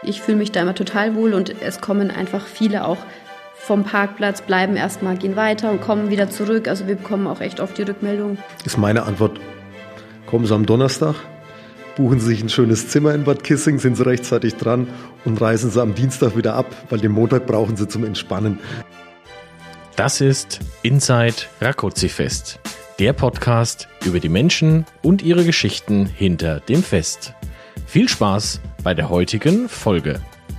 Ich fühle mich da immer total wohl und es kommen einfach viele auch vom Parkplatz, bleiben erstmal, gehen weiter und kommen wieder zurück. Also wir bekommen auch echt oft die Rückmeldung. Ist meine Antwort, kommen Sie am Donnerstag, buchen Sie sich ein schönes Zimmer in Bad Kissing, sind Sie rechtzeitig dran und reisen Sie am Dienstag wieder ab, weil den Montag brauchen Sie zum Entspannen. Das ist Inside Rákóczi-Fest, der Podcast über die Menschen und ihre Geschichten hinter dem Fest. Viel Spaß bei der heutigen Folge.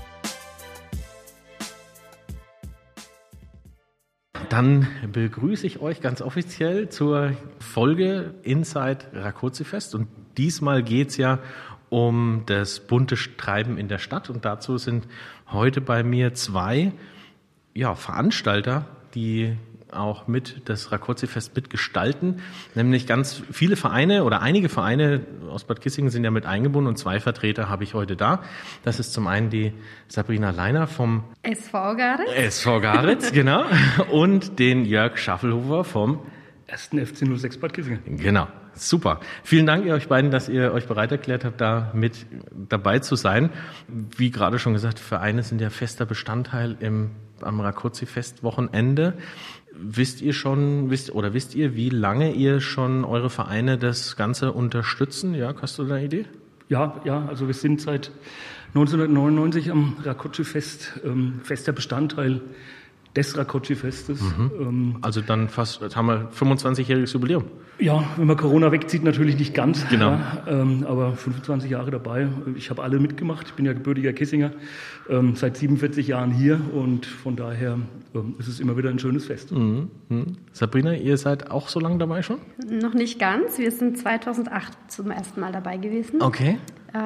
Dann begrüße ich euch ganz offiziell zur Folge Inside Rákóczi-Fest. Und diesmal geht es ja um das bunte Treiben in der Stadt. Und dazu sind heute bei mir zwei Veranstalter, die auch mit das Rákóczi-Fest mitgestalten, nämlich ganz viele Vereine oder einige Vereine aus Bad Kissingen sind ja mit eingebunden und zwei Vertreter habe ich heute da. Das ist zum einen die Sabrina Leiner vom SV Garitz. SV Garitz, genau. Und den Jörg Schaffelhofer vom 1. FC 06 Bad Kissingen. Genau, super. Vielen Dank ihr euch beiden, dass ihr euch bereit erklärt habt, da mit dabei zu sein. Wie gerade schon gesagt, Vereine sind ja fester Bestandteil am Rákóczi-Fest-Wochenende. Wisst ihr, wie lange ihr schon eure Vereine das Ganze unterstützen? Ja, hast du da eine Idee? Ja, also wir sind seit 1999 am Rákóczi-Fest, fester Bestandteil des Rákóczi-Festes. Also dann fast, jetzt haben wir 25-jähriges Jubiläum. Ja, wenn man Corona wegzieht, natürlich nicht ganz. Genau. Ja, aber 25 Jahre dabei. Ich habe alle mitgemacht. Ich bin ja gebürtiger Kissinger, seit 47 Jahren hier und von daher ist es immer wieder ein schönes Fest. Sabrina, ihr seid auch so lange dabei schon? Noch nicht ganz. Wir sind 2008 zum ersten Mal dabei gewesen. Okay.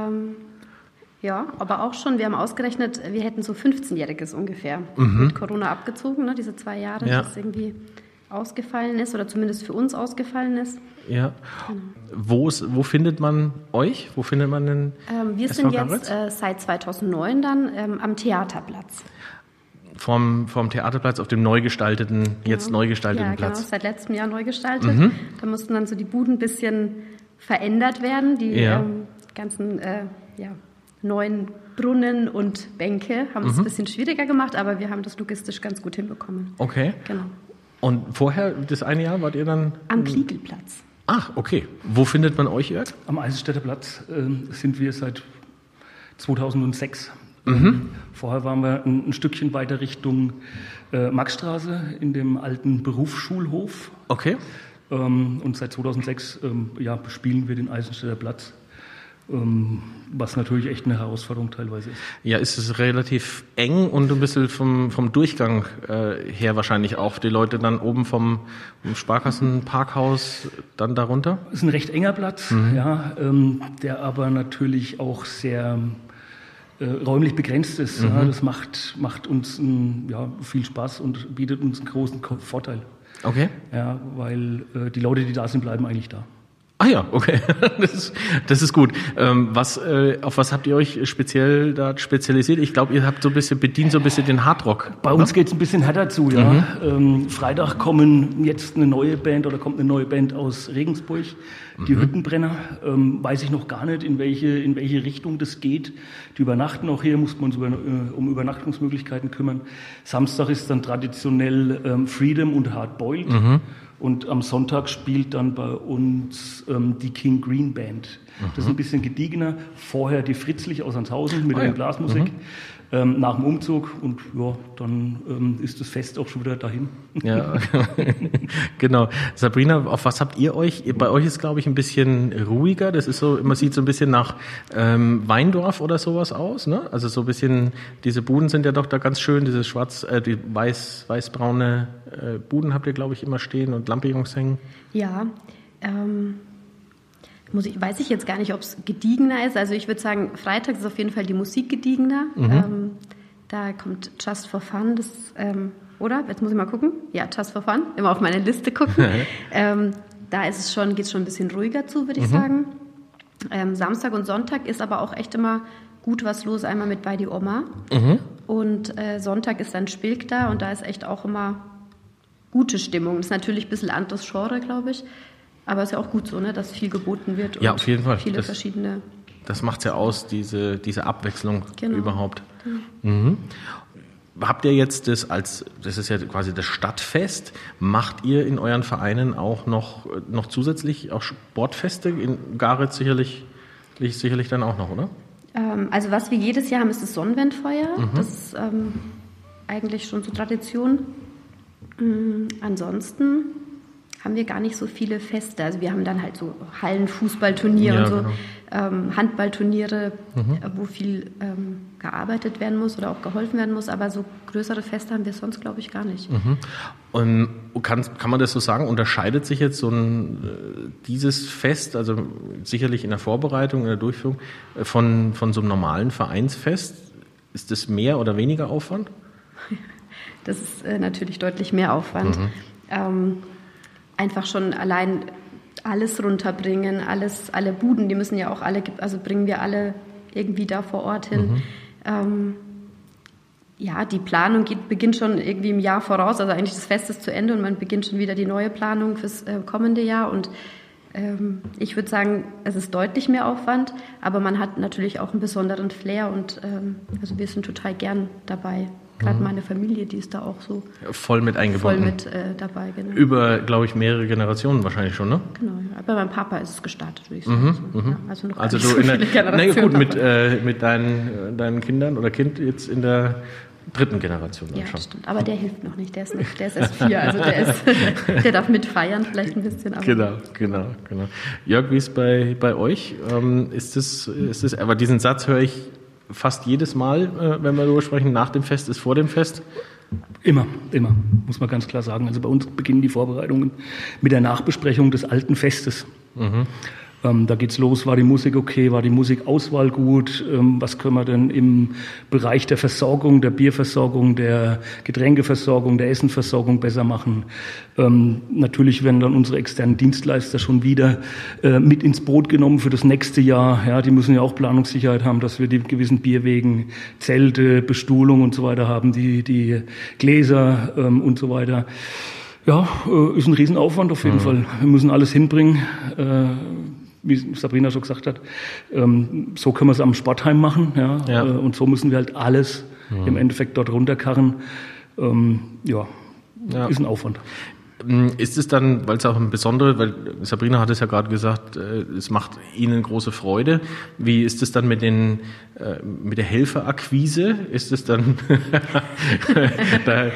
Ja, aber auch schon, wir haben ausgerechnet, wir hätten so 15-Jähriges ungefähr mit Corona abgezogen, ne, diese 2 Jahre, das irgendwie ausgefallen ist oder zumindest für uns ausgefallen ist. Ja. Genau. Wo findet man euch? Wo findet man den wir SV sind jetzt seit 2009 dann am Theaterplatz. Vom Theaterplatz auf dem neu gestalteten Platz. Genau, seit letztem Jahr neu gestaltet. Da mussten dann so die Buden ein bisschen verändert werden, die ganzen neuen Brunnen und Bänke haben es ein bisschen schwieriger gemacht, aber wir haben das logistisch ganz gut hinbekommen. Okay. Genau. Und vorher, das eine Jahr, wart ihr dann? Am Kliegelplatz. Ach, okay. Wo findet man euch, Jörg? Am Eisenstädter Platz sind wir seit 2006. Vorher waren wir ein Stückchen weiter Richtung Maxstraße in dem alten Berufsschulhof. Okay. Und seit 2006 bespielen wir den Eisenstädter Platz. Was natürlich echt eine Herausforderung teilweise ist. Ja, ist es relativ eng und ein bisschen vom Durchgang her wahrscheinlich auch. Die Leute dann oben vom Sparkassenparkhaus dann darunter? Es ist ein recht enger Platz, der aber natürlich auch sehr räumlich begrenzt ist. Ja, das macht uns viel Spaß und bietet uns einen großen Vorteil. Okay. Ja, weil die Leute, die da sind, bleiben eigentlich da. Ah ja, okay, das ist gut. Auf was habt ihr euch speziell da spezialisiert? Ich glaube, ihr habt bedient so ein bisschen den Hardrock. Bei uns geht es ein bisschen härter zu, ja. Freitag kommt eine neue Band aus Regensburg, die Hüttenbrenner. Weiß ich noch gar nicht, in welche Richtung das geht. Die übernachten auch hier, muss man uns um Übernachtungsmöglichkeiten kümmern. Samstag ist dann traditionell Freedom und Hardboiled. Und am Sonntag spielt dann bei uns die King Green Band. Das ist ein bisschen gediegener. Vorher die Fritzlich aus Hanshausen mit der Blasmusik. Nach dem Umzug und dann ist das Fest auch schon wieder dahin. Ja, genau. Sabrina, auf was habt ihr euch? Bei euch ist, glaube ich, ein bisschen ruhiger. Das ist so, man sieht so ein bisschen nach Weindorf oder sowas aus, ne? Also so ein bisschen, diese Buden sind ja doch da ganz schön, diese die weißbraune Buden habt ihr, glaube ich, immer stehen und Lampions hängen. Ja, weiß ich jetzt gar nicht, ob es gediegener ist. Also ich würde sagen, Freitag ist auf jeden Fall die Musik gediegener. Da kommt Just for Fun, oder? Jetzt muss ich mal gucken. Ja, Just for Fun, immer auf meine Liste gucken. Da ist es geht es schon ein bisschen ruhiger zu, würde ich sagen. Samstag und Sonntag ist aber auch echt immer gut was los, einmal mit bei die Oma. Und Sonntag ist dann Spilk da und da ist echt auch immer gute Stimmung. Das ist natürlich ein bisschen anderes Genre, glaube ich. Aber es ist ja auch gut so, ne, dass viel geboten wird und ja, auf jeden Fall. viele verschiedene Das macht's ja aus, diese Abwechslung überhaupt. Genau. Mhm. Habt ihr jetzt das ist ja quasi das Stadtfest, macht ihr in euren Vereinen auch noch zusätzlich auch Sportfeste? In Garitz sicherlich dann auch noch, oder? Also was wir jedes Jahr haben, ist das Sonnenwendfeuer. Das ist eigentlich schon so Tradition. Ansonsten haben wir gar nicht so viele Feste. Also wir haben dann halt so Hallenfußballturniere und so, genau. Handballturniere, wo viel gearbeitet werden muss oder auch geholfen werden muss. Aber so größere Feste haben wir sonst, glaube ich, gar nicht. Und kann man das so sagen, unterscheidet sich jetzt dieses Fest, also sicherlich in der Vorbereitung, in der Durchführung, von so einem normalen Vereinsfest? Ist das mehr oder weniger Aufwand? Das ist natürlich deutlich mehr Aufwand. Einfach schon allein alles runterbringen, alle Buden, die müssen ja auch alle, also bringen wir alle irgendwie da vor Ort hin. Die Planung beginnt schon irgendwie im Jahr voraus, also eigentlich das Fest ist zu Ende und man beginnt schon wieder die neue Planung fürs kommende Jahr und ich würde sagen, es ist deutlich mehr Aufwand, aber man hat natürlich auch einen besonderen Flair und also wir sind total gern dabei. Gerade meine Familie, die ist da auch so voll mit eingebunden. Voll mit dabei, genau. Über, glaube ich, mehrere Generationen wahrscheinlich schon, ne? Genau, ja. Bei meinem Papa ist es gestartet, würde ich sagen. Ja, also noch also nicht so viele Generationen. Na gut, mit deinen Kindern oder Kind jetzt in der 3. Generation. Ja, das stimmt. Aber der hilft noch nicht. Der ist erst 4. Also der darf mitfeiern vielleicht ein bisschen. Aber Genau. Jörg, wie ist bei euch? Ist das, aber diesen Satz höre ich fast jedes Mal, wenn wir darüber sprechen, nach dem Fest ist vor dem Fest? Immer, muss man ganz klar sagen. Also bei uns beginnen die Vorbereitungen mit der Nachbesprechung des alten Festes. Da geht's los, war die Musik okay, war die Musikauswahl gut, was können wir denn im Bereich der Versorgung, der Bierversorgung, der Getränkeversorgung, der Essenversorgung besser machen. Natürlich werden dann unsere externen Dienstleister schon wieder mit ins Boot genommen für das nächste Jahr. Ja, die müssen ja auch Planungssicherheit haben, dass wir die gewissen Bierwegen, Zelte, Bestuhlung und so weiter haben, die Gläser und so weiter. Ja, ist ein Riesenaufwand auf jeden Fall. Wir müssen alles hinbringen. Wie Sabrina schon gesagt hat, so können wir es am Sportheim machen, ja. Und so müssen wir halt alles im Endeffekt dort runterkarren. Ist ein Aufwand. Ist es dann, weil es auch ein besonderes, weil Sabrina hat es ja gerade gesagt, es macht Ihnen große Freude. Wie ist es dann mit der Helferakquise? Ist es dann, da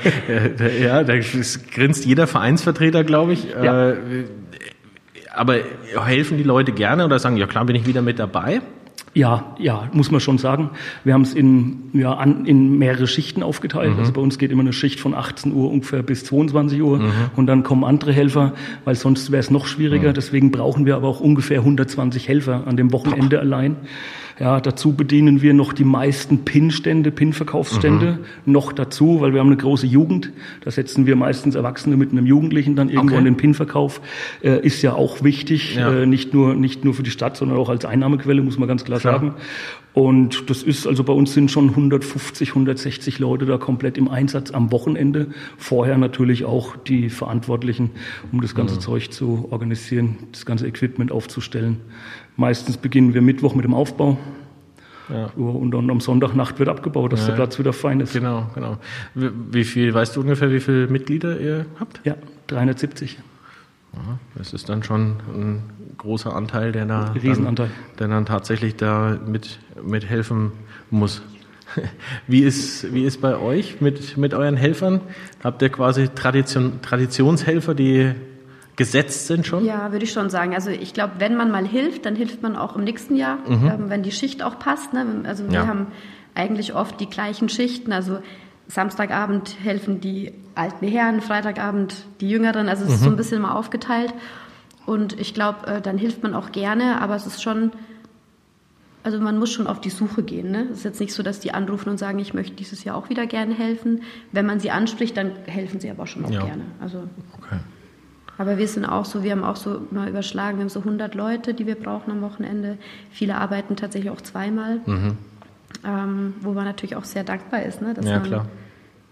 grinst jeder Vereinsvertreter, glaube ich. Ja. Aber helfen die Leute gerne oder sagen, ja klar, bin ich wieder mit dabei? Ja, muss man schon sagen. Wir haben es in mehrere Schichten aufgeteilt. Also bei uns geht immer eine Schicht von 18 Uhr ungefähr bis 22 Uhr und dann kommen andere Helfer, weil sonst wäre es noch schwieriger. Deswegen brauchen wir aber auch ungefähr 120 Helfer an dem Wochenende allein. Ja, dazu bedienen wir noch die meisten Pin-Verkaufsstände noch dazu, weil wir haben eine große Jugend. Da setzen wir meistens Erwachsene mit einem Jugendlichen dann irgendwo in den Pin-Verkauf. Ist ja auch wichtig, nicht nur für die Stadt, sondern auch als Einnahmequelle, muss man ganz klar sagen. Und das ist, also bei uns sind schon 150, 160 Leute da komplett im Einsatz am Wochenende. Vorher natürlich auch die Verantwortlichen, um das ganze Zeug zu organisieren, das ganze Equipment aufzustellen. Meistens beginnen wir Mittwoch mit dem Aufbau. Ja. Und dann am Sonntagnacht wird abgebaut, dass der Platz wieder fein ist. Genau. Weißt du ungefähr, wie viele Mitglieder ihr habt? Ja, 370. Das ist dann schon ein großer Anteil, der dann tatsächlich da mit helfen muss. Wie ist bei euch mit euren Helfern? Habt ihr quasi Traditionshelfer, die gesetzt sind schon? Ja, würde ich schon sagen. Also ich glaube, wenn man mal hilft, dann hilft man auch im nächsten Jahr, wenn die Schicht auch passt. Ne? Also wir haben eigentlich oft die gleichen Schichten. Also Samstagabend helfen die alten Herren, Freitagabend die Jüngeren. Also es ist so ein bisschen mal aufgeteilt. Und ich glaube, dann hilft man auch gerne. Aber es ist schon, also man muss schon auf die Suche gehen. Ne? Es ist jetzt nicht so, dass die anrufen und sagen, ich möchte dieses Jahr auch wieder gerne helfen. Wenn man sie anspricht, dann helfen sie aber schon auch gerne. Also Aber wir haben auch so mal überschlagen, wir haben so 100 Leute, die wir brauchen am Wochenende. Viele arbeiten tatsächlich auch zweimal, wo man natürlich auch sehr dankbar ist, ne, dass man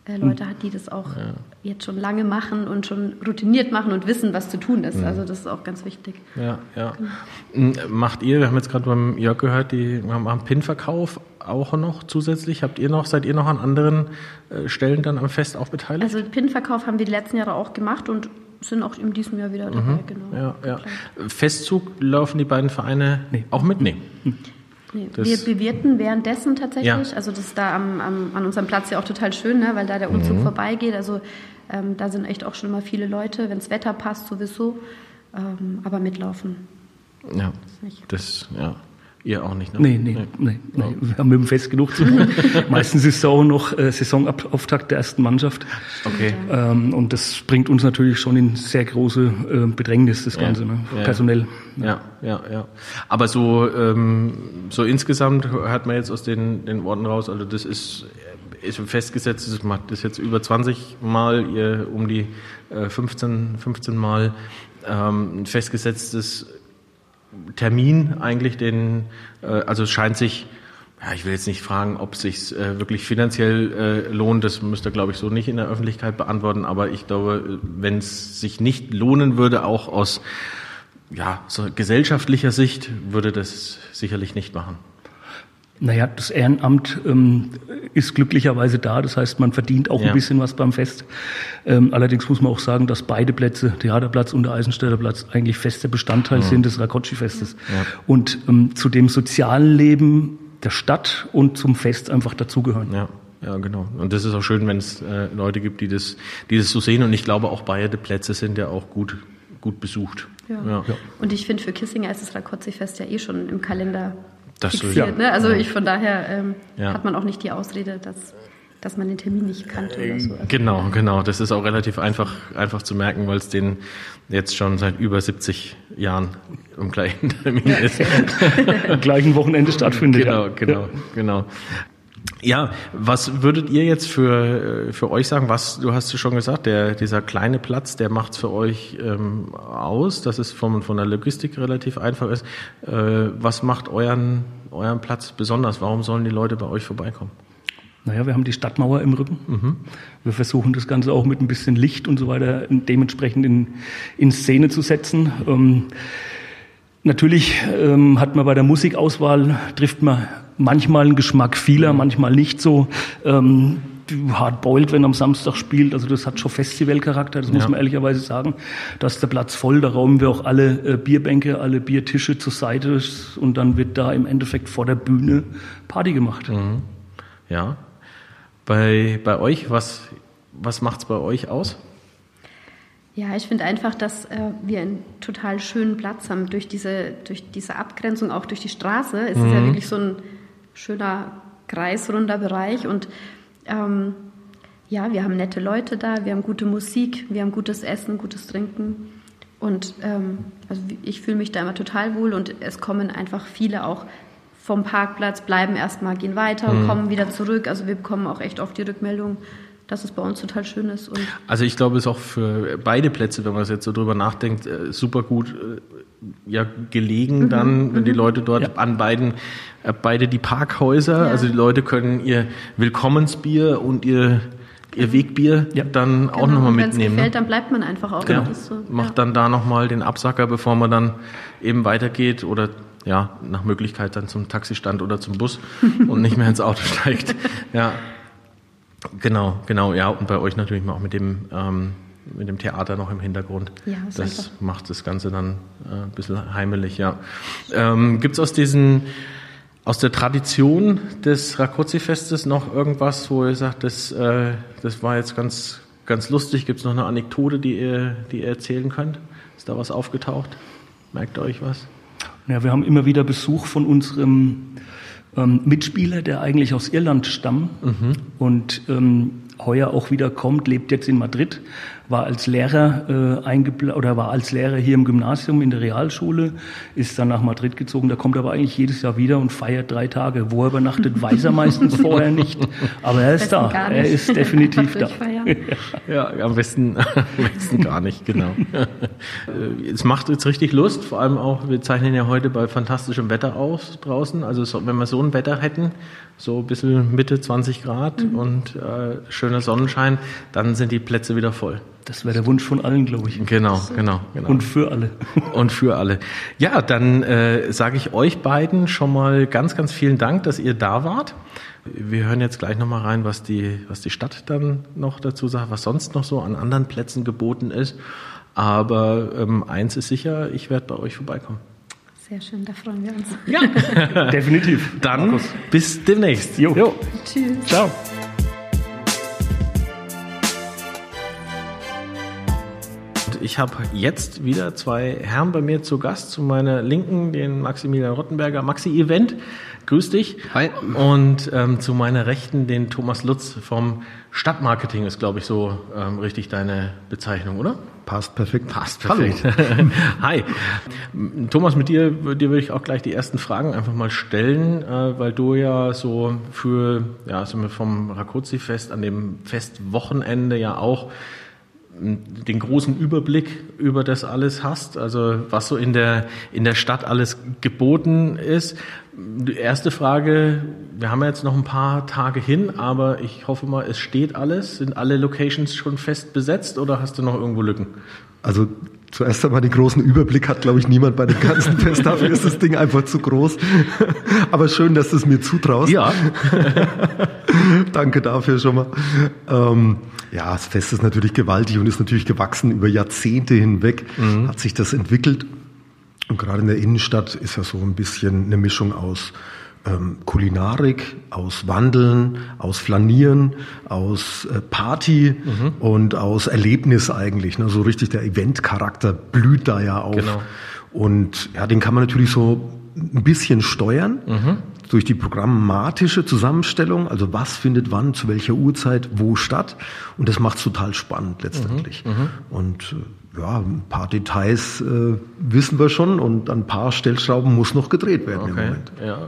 Leute hat, die das auch jetzt schon lange machen und schon routiniert machen und wissen, was zu tun ist. Also das ist auch ganz wichtig. Ja. Macht ihr, wir haben jetzt gerade beim Jörg gehört, die haben Pin-Verkauf auch noch zusätzlich. Seid ihr noch an anderen Stellen dann am Fest auch beteiligt? Also Pin-Verkauf haben wir die letzten Jahre auch gemacht und sind auch in diesem Jahr wieder dabei. Genau. Ja. Festzug laufen die beiden Vereine auch mit? Nee. Nee, wir bewirten währenddessen tatsächlich. Ja. Also das ist da an unserem Platz ja auch total schön, ne, weil da der Umzug vorbeigeht. Also da sind echt auch schon immer viele Leute, wenn das Wetter passt sowieso, aber mitlaufen. Ja, ihr auch nicht, ne? Nee. Wir haben mit dem Fest genug zu tun. Meistens ist es auch noch Saisonauftakt der ersten Mannschaft. Okay. Und das bringt uns natürlich schon in sehr große Bedrängnis, das Ganze, ne? Personell. Ja. Aber so insgesamt hört man jetzt aus den Worten raus, also das ist festgesetzt, das macht das jetzt über 20 Mal, ihr um die 15 Mal ein festgesetztes Termin eigentlich, also es scheint sich, ich will jetzt nicht fragen, ob es sich wirklich finanziell lohnt, das müsst ihr, glaube ich, so nicht in der Öffentlichkeit beantworten, aber ich glaube, wenn es sich nicht lohnen würde, auch aus so gesellschaftlicher Sicht, würde das sicherlich nicht machen. Naja, das Ehrenamt ist glücklicherweise da, das heißt, man verdient auch ein bisschen was beim Fest. Allerdings muss man auch sagen, dass beide Plätze, Theaterplatz und der Eisenstädter Platz, eigentlich fester Bestandteil sind des Rakoczy-Festes. Ja. Und zu dem sozialen Leben der Stadt und zum Fest einfach dazugehören. Ja, genau. Und das ist auch schön, wenn es Leute gibt, die das so sehen. Und ich glaube, auch beide Plätze sind ja auch gut besucht. Ja. Und ich finde, für Kissinger ist das Rakoczy-Fest ja schon im Kalender das fixiert, ne? Also von daher hat man auch nicht die Ausrede, dass man den Termin nicht kannte oder so. Also Genau. Das ist auch relativ einfach zu merken, weil es den jetzt schon seit über 70 Jahren im gleichen Termin ist. Am gleichen Wochenende stattfindet. Genau. Ja, was würdet ihr jetzt für euch sagen? Du hast schon gesagt, dieser kleine Platz, der macht's für euch aus, dass es von der Logistik relativ einfach ist. Was macht euren Platz besonders? Warum sollen die Leute bei euch vorbeikommen? Naja, wir haben die Stadtmauer im Rücken. Wir versuchen das Ganze auch mit ein bisschen Licht und so weiter dementsprechend in Szene zu setzen. Natürlich hat man bei der Musikauswahl, trifft man manchmal einen Geschmack vieler, manchmal nicht so. Hard Boiled, wenn am Samstag spielt, also das hat schon Festivalcharakter, das muss man ehrlicherweise sagen. Da ist der Platz voll, da räumen wir auch alle Bierbänke, alle Biertische zur Seite und dann wird da im Endeffekt vor der Bühne Party gemacht. Ja. Bei euch, was macht's bei euch aus? Ja, ich finde einfach, dass wir einen total schönen Platz haben. Durch diese Abgrenzung, auch durch die Straße, ist es ja wirklich so ein schöner kreisrunder Bereich. Und wir haben nette Leute da, wir haben gute Musik, wir haben gutes Essen, gutes Trinken. Und also ich fühle mich da immer total wohl und es kommen einfach viele auch vom Parkplatz, bleiben erstmal, gehen weiter und kommen wieder zurück. Also wir bekommen auch echt oft die Rückmeldung, dass es bei uns total schön ist. Und also ich glaube, es ist auch für beide Plätze, wenn man jetzt so drüber nachdenkt, super gut gelegen dann, wenn die Leute dort an beide die Parkhäuser, also die Leute können ihr Willkommensbier und ihr Wegbier dann auch nochmal mitnehmen. Wenn es gefällt, dann bleibt man einfach auch. Genau. Macht dann da nochmal den Absacker, bevor man dann eben weitergeht oder nach Möglichkeit dann zum Taxistand oder zum Bus und nicht mehr ins Auto steigt. Ja. Genau, und bei euch natürlich auch mit dem Theater noch im Hintergrund. Ja, das macht das Ganze dann ein bisschen heimelig, ja. Gibt's aus der Tradition des Rakoczy-Festes noch irgendwas, wo ihr sagt, das war jetzt ganz, ganz lustig? Gibt's noch eine Anekdote, die ihr erzählen könnt? Ist da was aufgetaucht? Merkt ihr euch was? Ja, wir haben immer wieder Besuch von unserem Mitspieler, der eigentlich aus Irland stammt und heuer auch wieder kommt, lebt jetzt in Madrid, war als Lehrer hier im Gymnasium in der Realschule, ist dann nach Madrid gezogen, da kommt aber eigentlich jedes Jahr wieder und feiert 3 Tage. Wo er übernachtet, weiß er meistens vorher nicht, aber er ist da, er ist definitiv da. Ja, am besten gar nicht, genau. Es macht jetzt richtig Lust, vor allem auch, wir zeichnen ja heute bei fantastischem Wetter aus draußen, also wenn wir so ein Wetter hätten, so ein bisschen Mitte 20 Grad und schöner Sonnenschein, dann sind die Plätze wieder voll. Das wäre der Wunsch von allen, glaube ich. Genau. Und für alle. Und für alle. Ja, dann sage ich euch beiden schon mal ganz, ganz vielen Dank, dass ihr da wart. Wir hören jetzt gleich nochmal rein, was die Stadt dann noch dazu sagt, was sonst noch so an anderen Plätzen geboten ist. Aber eins ist sicher, ich werde bei euch vorbeikommen. Sehr schön, da freuen wir uns. Ja, definitiv. Dann Markus. Bis demnächst. Jo. Tschüss. Ciao. Ich habe jetzt wieder 2 Herren bei mir zu Gast. Zu meiner Linken den Maximilian Rottenberger, Maxi-Event. Grüß dich. Hi. Und zu meiner Rechten den Thomas Lutz vom Stadtmarketing ist, glaube ich, so richtig deine Bezeichnung, oder? Passt perfekt. Passt perfekt. Hi. Thomas, mit dir würde ich auch gleich die ersten Fragen einfach mal stellen, weil du ja so vom Rákóczi-Fest an dem Festwochenende ja auch den großen Überblick über das alles hast, also was so in der Stadt alles geboten ist. Die erste Frage, wir haben jetzt noch ein paar Tage hin, aber ich hoffe mal, es steht alles. Sind alle Locations schon fest besetzt oder hast du noch irgendwo Lücken? Also zuerst einmal den großen Überblick hat, glaube ich, niemand bei dem ganzen Fest. Dafür ist das Ding einfach zu groß. Aber schön, dass du es mir zutraust. Ja. Danke dafür schon mal. Ja, das Fest ist natürlich gewaltig und ist natürlich gewachsen über Jahrzehnte hinweg. Hat sich das entwickelt. Und gerade in der Innenstadt ist ja so ein bisschen eine Mischung aus Kulinarik, aus Wandeln, aus Flanieren, aus Party und aus Erlebnis eigentlich. Ne? So richtig der Eventcharakter blüht da ja auf. Genau. Und ja, den kann man natürlich so ein bisschen steuern durch die programmatische Zusammenstellung. Also was findet wann, zu welcher Uhrzeit, wo statt. Und das macht es total spannend letztendlich. Und ja, ein paar Details wissen wir schon und an ein paar Stellschrauben muss noch gedreht werden im Moment. Ja.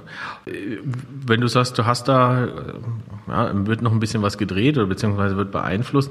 Wenn du sagst, du hast da, wird noch ein bisschen was gedreht oder beziehungsweise wird beeinflusst,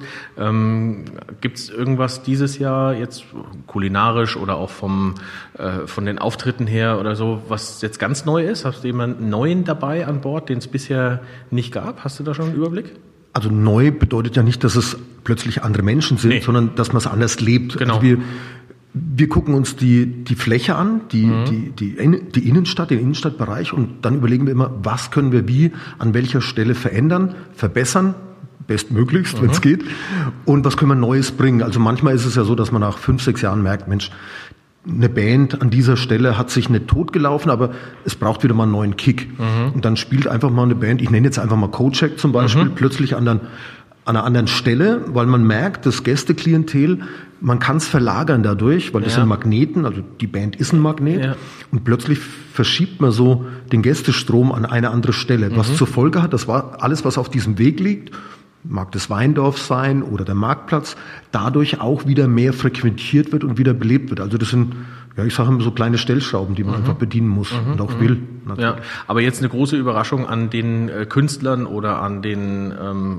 gibt es irgendwas dieses Jahr jetzt kulinarisch oder auch von den Auftritten her oder so, was jetzt ganz neu ist? Hast du jemanden Neuen dabei an Bord, den es bisher nicht gab? Hast du da schon einen Überblick? Also neu bedeutet ja nicht, dass es plötzlich andere Menschen sind, sondern dass man es anders lebt. Genau. Also wir gucken uns die Fläche an, die Innenstadt, den Innenstadtbereich und dann überlegen wir immer, was können wir wie, an welcher Stelle verändern, verbessern, bestmöglichst, wenn es geht, und was können wir Neues bringen. Also manchmal ist es ja so, dass man nach 5, 6 Jahren merkt, Mensch, eine Band an dieser Stelle hat sich nicht totgelaufen, aber es braucht wieder mal einen neuen Kick. Und dann spielt einfach mal eine Band, ich nenne jetzt einfach mal Codecheck zum Beispiel, plötzlich an einer anderen Stelle, weil man merkt, das Gästeklientel, man kann es verlagern dadurch, weil das sind Magneten, also die Band ist ein Magnet, und plötzlich verschiebt man so den Gästestrom an eine andere Stelle, was zur Folge hat, das war alles, was auf diesem Weg liegt, mag das Weindorf sein oder der Marktplatz, dadurch auch wieder mehr frequentiert wird und wieder belebt wird. Also das sind, ja, ich sage immer so kleine Stellschrauben, die man einfach bedienen muss und auch will. Natürlich. Ja, aber jetzt eine große Überraschung an den Künstlern oder an den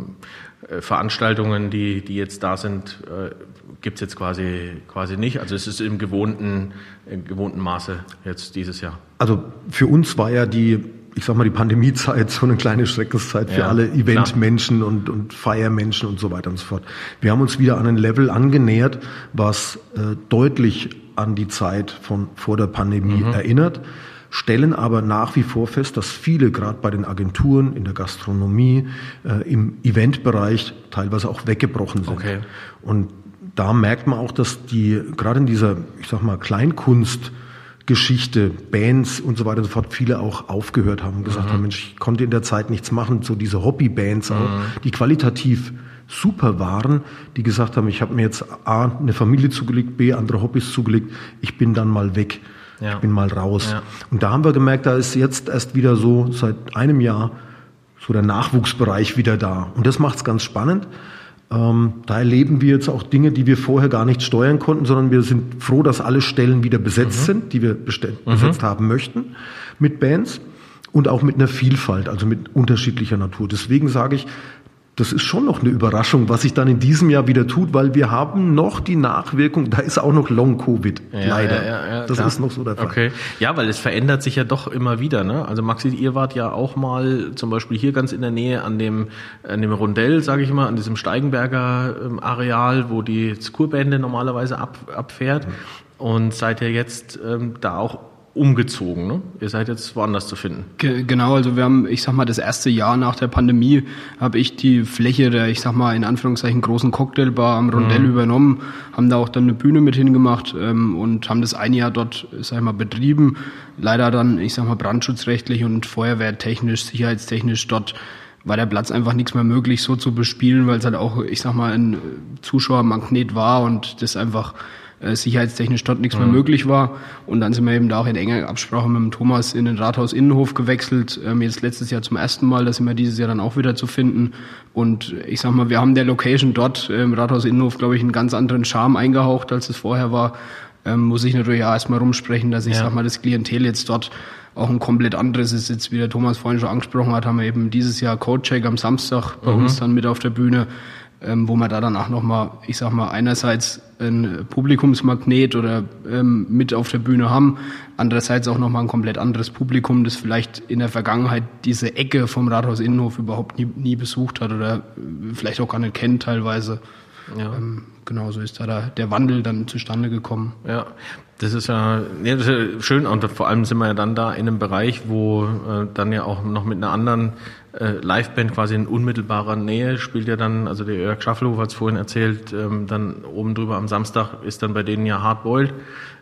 Veranstaltungen, die jetzt da sind, gibt's jetzt quasi nicht. Also es ist im gewohnten Maße jetzt dieses Jahr. Also für uns war ja die Pandemiezeit so eine kleine Schreckenszeit für alle Eventmenschen und Feiermenschen und so weiter und so fort. Wir haben uns wieder an ein Level angenähert, was deutlich an die Zeit von vor der Pandemie erinnert, stellen aber nach wie vor fest, dass viele, gerade bei den Agenturen, in der Gastronomie, im Eventbereich teilweise auch weggebrochen sind. Okay. Und da merkt man auch, dass gerade in dieser, Kleinkunst Geschichte, Bands und so weiter und so fort, viele auch aufgehört haben und gesagt haben, Mensch, ich konnte in der Zeit nichts machen, so diese Hobbybands auch, die qualitativ super waren, die gesagt haben, ich habe mir jetzt A, eine Familie zugelegt, B, andere Hobbys zugelegt, ich bin dann mal weg, ich bin mal raus. Ja. Und da haben wir gemerkt, da ist jetzt erst wieder so seit einem Jahr so der Nachwuchsbereich wieder da. Und das macht es ganz spannend. Da erleben wir jetzt auch Dinge, die wir vorher gar nicht steuern konnten, sondern wir sind froh, dass alle Stellen wieder besetzt sind, die wir besetzt haben möchten mit Bands und auch mit einer Vielfalt, also mit unterschiedlicher Natur. Deswegen sage ich, das ist schon noch eine Überraschung, was sich dann in diesem Jahr wieder tut, weil wir haben noch die Nachwirkung, da ist auch noch Long-Covid, leider. Ja, das ist noch so der Fall. Okay. Ja, weil es verändert sich ja doch immer wieder, ne? Also Maxi, ihr wart ja auch mal zum Beispiel hier ganz in der Nähe an dem Rondell, sage ich mal, an diesem Steigenberger Areal, wo die Kurbände normalerweise abfährt und seid ja jetzt da auch umgezogen, ne? Ihr seid jetzt woanders zu finden. Genau, also wir haben, ich sag mal, das erste Jahr nach der Pandemie habe ich die Fläche der, ich sag mal, in Anführungszeichen großen Cocktailbar am Rondell übernommen, haben da auch dann eine Bühne mit hingemacht und haben das ein Jahr dort, sag ich mal, betrieben. Leider dann, ich sag mal, brandschutzrechtlich und feuerwehrtechnisch, sicherheitstechnisch dort war der Platz einfach nichts mehr möglich so zu bespielen, weil es halt auch, ich sag mal, ein Zuschauermagnet war und das einfach sicherheitstechnisch dort nichts mehr möglich war. Und dann sind wir eben da auch in enger Absprache mit dem Thomas in den Rathaus-Innenhof gewechselt. Jetzt letztes Jahr zum ersten Mal, da sind wir dieses Jahr dann auch wieder zu finden. Und ich sag mal, wir haben der Location dort im Rathaus-Innenhof, glaube ich, einen ganz anderen Charme eingehaucht, als es vorher war. Muss ich natürlich auch erstmal rumsprechen, dass ich sag mal, das Klientel jetzt dort auch ein komplett anderes ist. Jetzt, wie der Thomas vorhin schon angesprochen hat, haben wir eben dieses Jahr Codecheck am Samstag bei uns dann mit auf der Bühne, wo man da danach nochmal, ich sag mal, einerseits ein Publikumsmagnet oder mit auf der Bühne haben, andererseits auch nochmal ein komplett anderes Publikum, das vielleicht in der Vergangenheit diese Ecke vom Rathaus-Innenhof überhaupt nie besucht hat oder vielleicht auch gar nicht kennt teilweise. Ja. Genau, so ist da der Wandel dann zustande gekommen. Ja, das ist ja schön und vor allem sind wir ja dann da in einem Bereich, wo dann ja auch noch mit einer anderen Liveband quasi in unmittelbarer Nähe spielt ja dann, also der Jörg Schaffelhofer hat es vorhin erzählt, dann oben drüber am Samstag ist dann bei denen ja Hardboiled,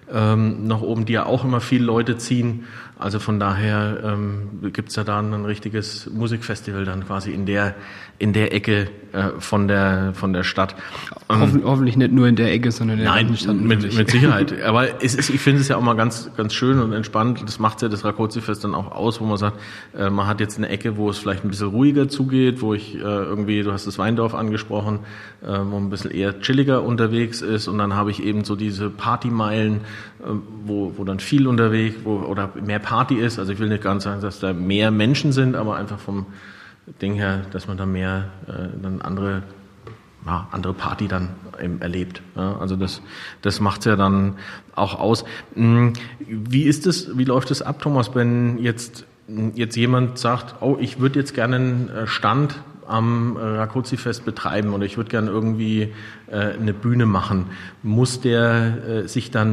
noch oben, die ja auch immer viele Leute ziehen. Also von daher gibt's ja da ein richtiges Musikfestival dann quasi in der Ecke von der Stadt. Hoffentlich nicht nur in der Ecke, sondern in der ganzen Stadt. Mit Sicherheit. Aber ich finde es ja auch mal ganz schön und entspannt. Das macht ja das Rakoczy-Fest dann auch aus, wo man sagt, man hat jetzt eine Ecke, wo es vielleicht ein bisschen ruhiger zugeht, wo ich irgendwie, du hast das Weindorf angesprochen, wo ein bisschen eher chilliger unterwegs ist und dann habe ich eben so diese Partymeilen, wo dann viel unterwegs, oder mehr Party ist. Also ich will nicht ganz sagen, dass da mehr Menschen sind, aber einfach vom Ding her, dass man da mehr dann andere Party dann eben erlebt. Ja, also das macht's ja dann auch aus. Wie läuft es ab, Thomas, wenn jetzt jemand sagt, oh, ich würde jetzt gerne einen Stand am Rakoczy-Fest betreiben oder ich würde gerne irgendwie eine Bühne machen. Muss der sich dann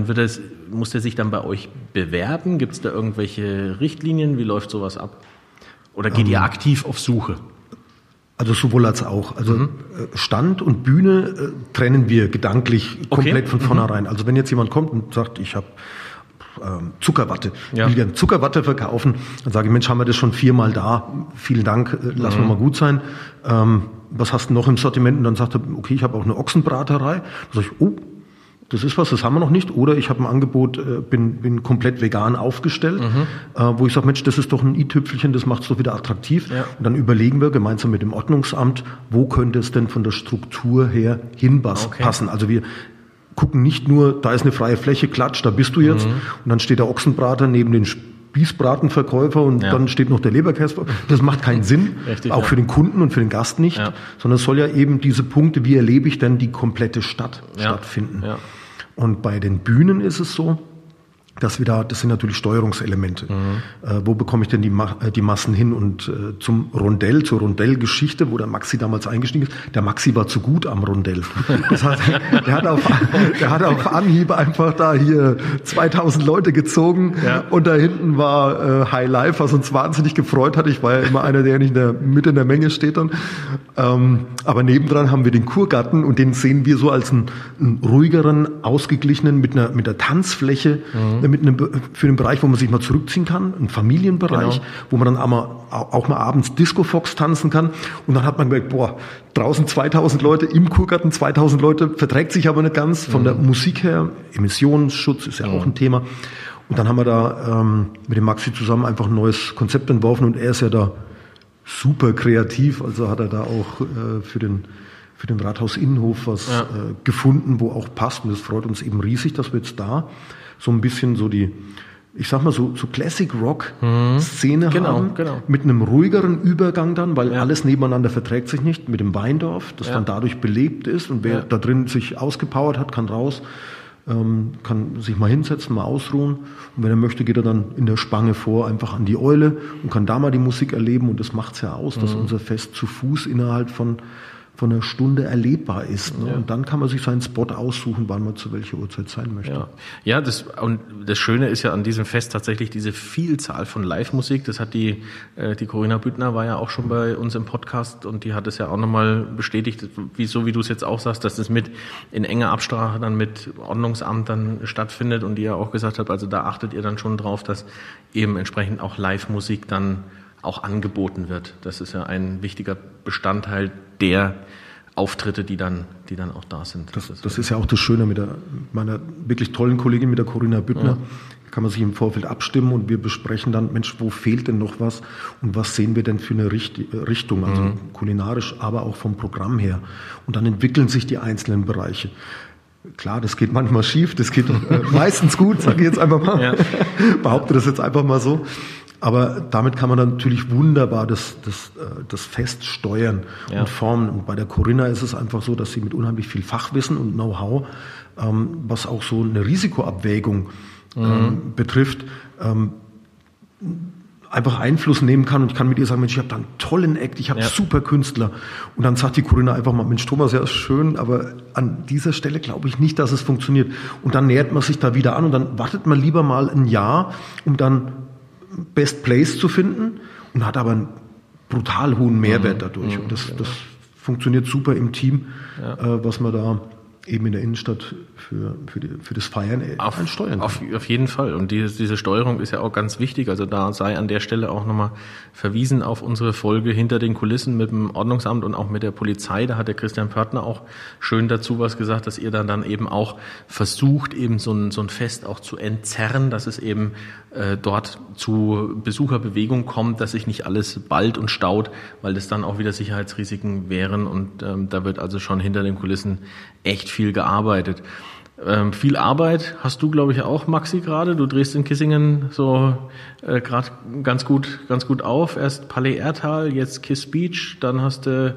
bei euch bewerben? Gibt es da irgendwelche Richtlinien? Wie läuft sowas ab? Oder geht ihr aktiv auf Suche? Also sowohl als auch. Also Stand und Bühne trennen wir gedanklich komplett von vornherein. Also wenn jetzt jemand kommt und sagt, ich habe Zuckerwatte, will gerne Zuckerwatte verkaufen, dann sage ich, Mensch, haben wir das schon 4-mal da, vielen Dank, lassen wir mal gut sein. Was hast du noch im Sortiment? Und dann sagt er, okay, ich habe auch eine Ochsenbraterei. Dann sage ich, oh, das ist was, das haben wir noch nicht. Oder ich habe ein Angebot, bin komplett vegan aufgestellt, wo ich sage, Mensch, das ist doch ein i-Tüpfelchen, das macht es doch wieder attraktiv. Ja. Und dann überlegen wir gemeinsam mit dem Ordnungsamt, wo könnte es denn von der Struktur her hinpassen. Also wir gucken nicht nur, da ist eine freie Fläche, klatsch, da bist du jetzt. Und dann steht der Ochsenbrater neben den Spießbratenverkäufer und dann steht noch der Leberkäse. Das macht keinen Sinn, richtig, auch für den Kunden und für den Gast nicht, sondern es soll ja eben diese Punkte, wie erlebe ich denn die komplette Stadt stattfinden. Ja. Und bei den Bühnen ist es so, dass das sind natürlich Steuerungselemente. Wo bekomme ich denn die Massen hin? Und zur Rondell-Geschichte, wo der Maxi damals eingestiegen ist, der Maxi war zu gut am Rondell. Das heißt, der hat auf Anhieb einfach da hier 2000 Leute gezogen und da hinten war High Life, was uns wahnsinnig gefreut hat. Ich war ja immer einer, der nicht mit in der Menge steht dann. Aber nebendran haben wir den Kurgarten und den sehen wir so als einen ruhigeren, ausgeglichenen, mit einer Tanzfläche, für den Bereich, wo man sich mal zurückziehen kann, ein Familienbereich, wo man dann auch mal abends Disco Fox tanzen kann. Und dann hat man gemerkt, draußen 2000 Leute, im Kurgarten 2000 Leute, verträgt sich aber nicht ganz von der Musik her. Emissionsschutz ist ja auch ein Thema. Und dann haben wir da mit dem Maxi zusammen einfach ein neues Konzept entworfen und er ist ja da super kreativ, also hat er da auch für den Rathaus-Innenhof was ich sag mal so Classic-Rock-Szene haben, genau. mit einem ruhigeren Übergang dann, weil alles nebeneinander verträgt sich nicht, mit dem Weindorf, das dann dadurch belebt ist und wer da drin sich ausgepowert hat, kann raus, kann sich mal hinsetzen, mal ausruhen und wenn er möchte, geht er dann in der Spange vor, einfach an die Eule und kann da mal die Musik erleben und das macht's ja aus, dass unser Fest zu Fuß innerhalb von einer Stunde erlebbar ist. Ne? Ja. Und dann kann man sich seinen Spot aussuchen, wann man zu welcher Uhrzeit sein möchte. Ja, das Schöne ist ja an diesem Fest tatsächlich diese Vielzahl von Live-Musik. Das hat die Corinna Büttner war ja auch schon bei uns im Podcast und die hat es ja auch nochmal bestätigt, wie du es jetzt auch sagst, dass das mit in enger Absprache dann mit Ordnungsamt dann stattfindet und die ja auch gesagt hat, also da achtet ihr dann schon drauf, dass eben entsprechend auch Live-Musik dann auch angeboten wird. Das ist ja ein wichtiger Bestandteil der Auftritte, die dann auch da sind. Das ist ja auch das Schöne mit meiner wirklich tollen Kollegin, mit der Corinna Büttner. Da kann man sich im Vorfeld abstimmen und wir besprechen dann, Mensch, wo fehlt denn noch was und was sehen wir denn für eine Richtung, also kulinarisch, aber auch vom Programm her. Und dann entwickeln sich die einzelnen Bereiche. Klar, das geht manchmal schief, das geht meistens gut, sage ich jetzt einfach mal. Ja. Behaupte das jetzt einfach mal so. Aber damit kann man dann natürlich wunderbar das Fest steuern und formen. Und bei der Corinna ist es einfach so, dass sie mit unheimlich viel Fachwissen und Know-how, was auch so eine Risikoabwägung betrifft, einfach Einfluss nehmen kann und ich kann mit ihr sagen, Mensch, ich habe da einen tollen Act, ich habe super Künstler. Und dann sagt die Corinna einfach mal, Mensch, Thomas, ja, ist schön, aber an dieser Stelle glaube ich nicht, dass es funktioniert. Und dann nähert man sich da wieder an und dann wartet man lieber mal ein Jahr, um dann Best Place zu finden und hat aber einen brutal hohen Mehrwert dadurch. Und das funktioniert super im Team, was man da eben in der Innenstadt für das Feiern steuern. Auf jeden Fall. Und diese Steuerung ist ja auch ganz wichtig. Also da sei an der Stelle auch nochmal verwiesen auf unsere Folge hinter den Kulissen mit dem Ordnungsamt und auch mit der Polizei. Da hat der Christian Pörtner auch schön dazu was gesagt, dass ihr dann eben auch versucht, eben so ein Fest auch zu entzerren, dass es eben dort zu Besucherbewegung kommt, dass sich nicht alles ballt und staut, weil das dann auch wieder Sicherheitsrisiken wären. Und da wird also schon hinter den Kulissen echt viel gearbeitet. Viel Arbeit hast du, glaube ich, auch, Maxi, gerade. Du drehst in Kissingen so gerade ganz gut auf. Erst Palais Erthal, jetzt Kiss Beach, dann hast du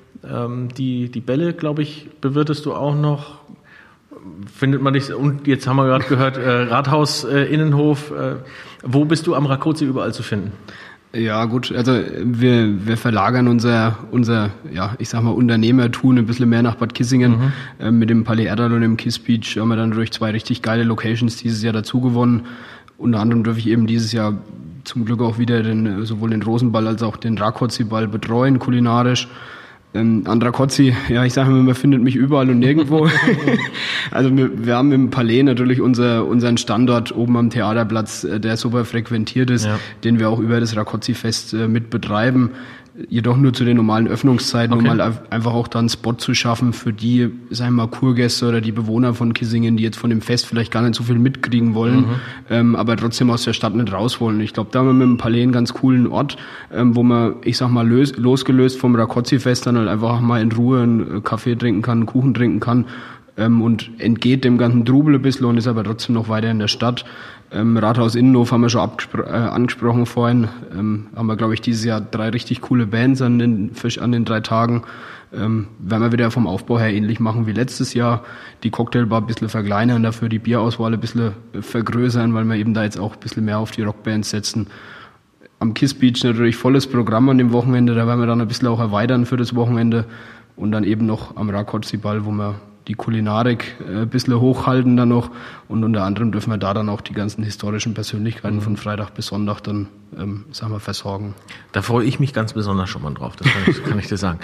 die Bälle, glaube ich, bewirtest du auch noch. Findet man dich, und jetzt haben wir gerade gehört, Rathaus, Innenhof. Wo bist du am Rakoczy überall zu finden? Ja, gut, also wir verlagern unser ich sag mal, Unternehmertun ein bisschen mehr nach Bad Kissingen. Mit dem Palais Erthal und dem Kiss Beach haben wir dann durch 2 richtig geile Locations dieses Jahr dazu gewonnen. Unter anderem darf ich eben dieses Jahr zum Glück auch wieder sowohl den Rosenball als auch den Rakoczy-Ball betreuen, kulinarisch. An Rakoczy, ja, ich sage immer, man findet mich überall und nirgendwo. Also wir haben im Palais natürlich unseren Standort oben am Theaterplatz, der super frequentiert ist, den wir auch über das Rakoczy-Fest mit betreiben. Jedoch nur zu den normalen Öffnungszeiten, um mal einfach auch dann einen Spot zu schaffen für die, sagen wir mal, Kurgäste oder die Bewohner von Kissingen, die jetzt von dem Fest vielleicht gar nicht so viel mitkriegen wollen, aber trotzdem aus der Stadt nicht raus wollen. Ich glaube, da haben wir mit dem Palais einen ganz coolen Ort, wo man, ich sag mal, losgelöst vom Rakoczy-Fest dann halt einfach mal in Ruhe einen Kaffee trinken kann, einen Kuchen trinken kann und entgeht dem ganzen Trubel ein bisschen und ist aber trotzdem noch weiter in der Stadt. Rathaus Innenhof haben wir schon angesprochen vorhin. Haben wir, glaube ich, dieses Jahr 3 richtig coole Bands an den 3 Tagen. Werden wir wieder vom Aufbau her ähnlich machen wie letztes Jahr. Die Cocktailbar ein bisschen verkleinern, dafür die Bierauswahl ein bisschen vergrößern, weil wir eben da jetzt auch ein bisschen mehr auf die Rockbands setzen. Am Kiss Beach natürlich volles Programm an dem Wochenende. Da werden wir dann ein bisschen auch erweitern für das Wochenende. Und dann eben noch am Rakoczy-Ball, wo wir die Kulinarik ein bisschen hochhalten dann noch und unter anderem dürfen wir da dann auch die ganzen historischen Persönlichkeiten von Freitag bis Sonntag dann, sagen wir, versorgen. Da freue ich mich ganz besonders schon mal drauf, das kann ich dir sagen.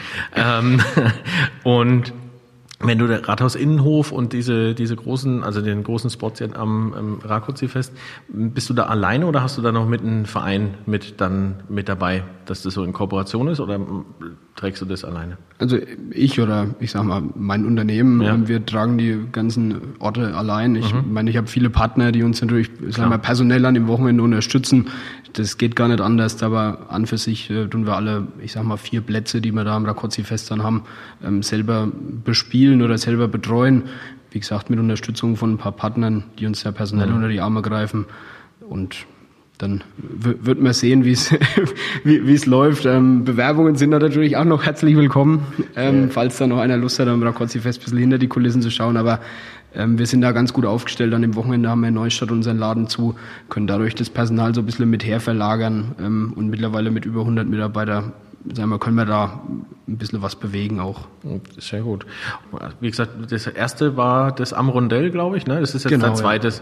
Und wenn du der Rathaus Innenhof und diese großen, also den großen Spots jetzt am Rakoczy-Fest, bist du da alleine oder hast du da noch mit einem Verein mit dabei, dass das so in Kooperation ist oder trägst du das alleine? Also ich sag mal, mein Unternehmen, wir tragen die ganzen Orte allein. Ich meine, ich habe viele Partner, die uns natürlich, sagen wir, personell an dem Wochenende unterstützen. Das geht gar nicht anders, aber an für sich tun wir alle, ich sag mal, 4 Plätze, die wir da am Rakoczy-Fest dann haben, selber bespielen oder selber betreuen. Wie gesagt, mit Unterstützung von ein paar Partnern, die uns ja personell unter die Arme greifen. Und dann wird man sehen, wie es läuft. Bewerbungen sind natürlich auch noch herzlich willkommen, falls da noch einer Lust hat, am Rákóczi-Fest ein bisschen hinter die Kulissen zu schauen. Aber wir sind da ganz gut aufgestellt. An dem Wochenende haben wir in Neustadt unseren Laden zu, können dadurch das Personal so ein bisschen mit her verlagern und mittlerweile mit über 100 Mitarbeitern, sagen wir, können wir da ein bisschen was bewegen auch. Sehr gut. Wie gesagt, das erste war das am Rondell, glaube ich, ne? Das ist jetzt genau,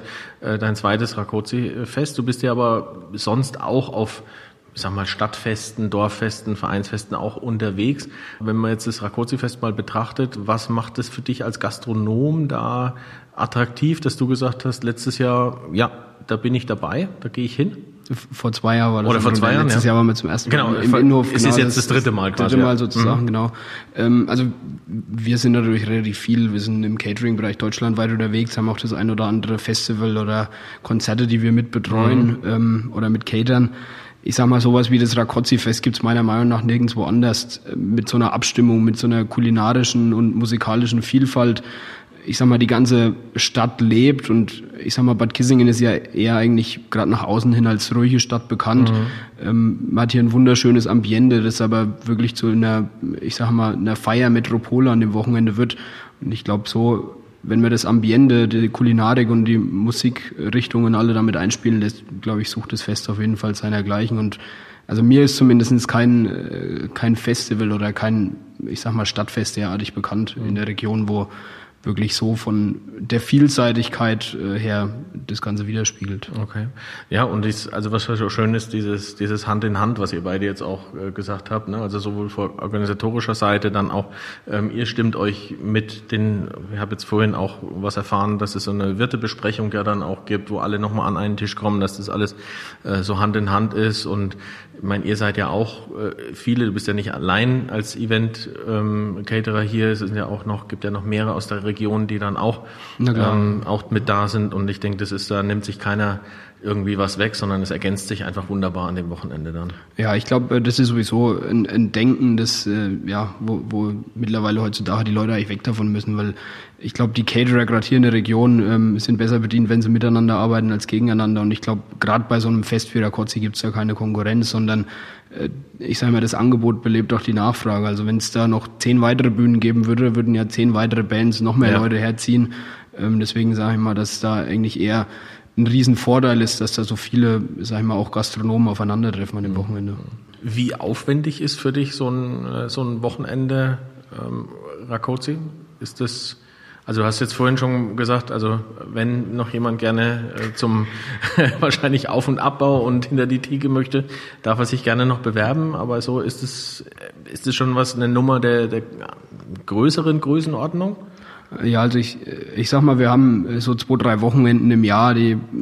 dein zweites Rákóczi-Fest. Du bist ja aber sonst auch auf, ich sag mal, Stadtfesten, Dorffesten, Vereinsfesten auch unterwegs. Wenn man jetzt das Rákóczi-Fest mal betrachtet, was macht es für dich als Gastronom da attraktiv, dass du gesagt hast, letztes Jahr, ja, da bin ich dabei, da gehe ich hin? Vor 2 Jahren war das. Oder vor 2 Jahren, letztes Jahr waren wir zum ersten Mal im Innenhof. Es ist jetzt das dritte Mal quasi. Dritte Mal sozusagen, genau. Also wir sind natürlich relativ viel. Wir sind im Catering-Bereich deutschlandweit unterwegs, haben auch das ein oder andere Festival oder Konzerte, die wir mit betreuen oder mit catern. Ich sag mal, sowas wie das Rákóczi-Fest gibt's meiner Meinung nach nirgendwo anders. Mit so einer Abstimmung, mit so einer kulinarischen und musikalischen Vielfalt. Ich sag mal, die ganze Stadt lebt und ich sag mal, Bad Kissingen ist ja eher eigentlich gerade nach außen hin als ruhige Stadt bekannt. Man hat hier ein wunderschönes Ambiente, das aber wirklich zu einer, ich sag mal, einer Feiermetropole an dem Wochenende wird. Und ich glaube so, wenn man das Ambiente, die Kulinarik und die Musikrichtungen alle damit einspielen lässt, glaube ich, sucht das Fest auf jeden Fall seinergleichen. Und also mir ist zumindest kein Festival oder kein, ich sag mal, Stadtfest derartig bekannt in der Region, wo wirklich so von der Vielseitigkeit her das Ganze widerspiegelt. Okay. Ja, und also was so schön ist, dieses Hand in Hand, was ihr beide jetzt auch gesagt habt, ne? Also sowohl von organisatorischer Seite, dann auch, ihr stimmt euch mit ich habe jetzt vorhin auch was erfahren, dass es so eine Wirtebesprechung ja dann auch gibt, wo alle nochmal an einen Tisch kommen, dass das alles so Hand in Hand ist. Und ich meine, ihr seid ja auch viele, du bist ja nicht allein als Event-Caterer hier, es sind ja auch gibt ja noch mehrere aus der Region, die dann auch mit da sind. Und ich denke, da nimmt sich keiner irgendwie was weg, sondern es ergänzt sich einfach wunderbar an dem Wochenende dann. Ja, ich glaube, das ist sowieso ein Denken, das wo mittlerweile heutzutage die Leute eigentlich weg davon müssen, weil ich glaube, die Caterer gerade hier in der Region sind besser bedient, wenn sie miteinander arbeiten als gegeneinander. Und ich glaube, gerade bei so einem Fest wie Rákóczi gibt es ja keine Konkurrenz, sondern ich sage mal, das Angebot belebt auch die Nachfrage. Also wenn es da noch 10 weitere Bühnen geben würde, würden ja 10 weitere Bands noch mehr Leute herziehen. Deswegen sage ich mal, dass da eigentlich eher ein Riesenvorteil ist, dass da so viele, sag ich mal, auch Gastronomen aufeinandertreffen an dem Wochenende. Wie aufwendig ist für dich so ein Wochenende Rákóczi? Ist das, also du hast jetzt vorhin schon gesagt, also wenn noch jemand gerne zum wahrscheinlich Auf- und Abbau und hinter die Theke möchte, darf er sich gerne noch bewerben, aber so ist es schon eine Nummer der größeren Größenordnung? Ja, also ich sag mal, wir haben so 2-3 Wochenenden im Jahr,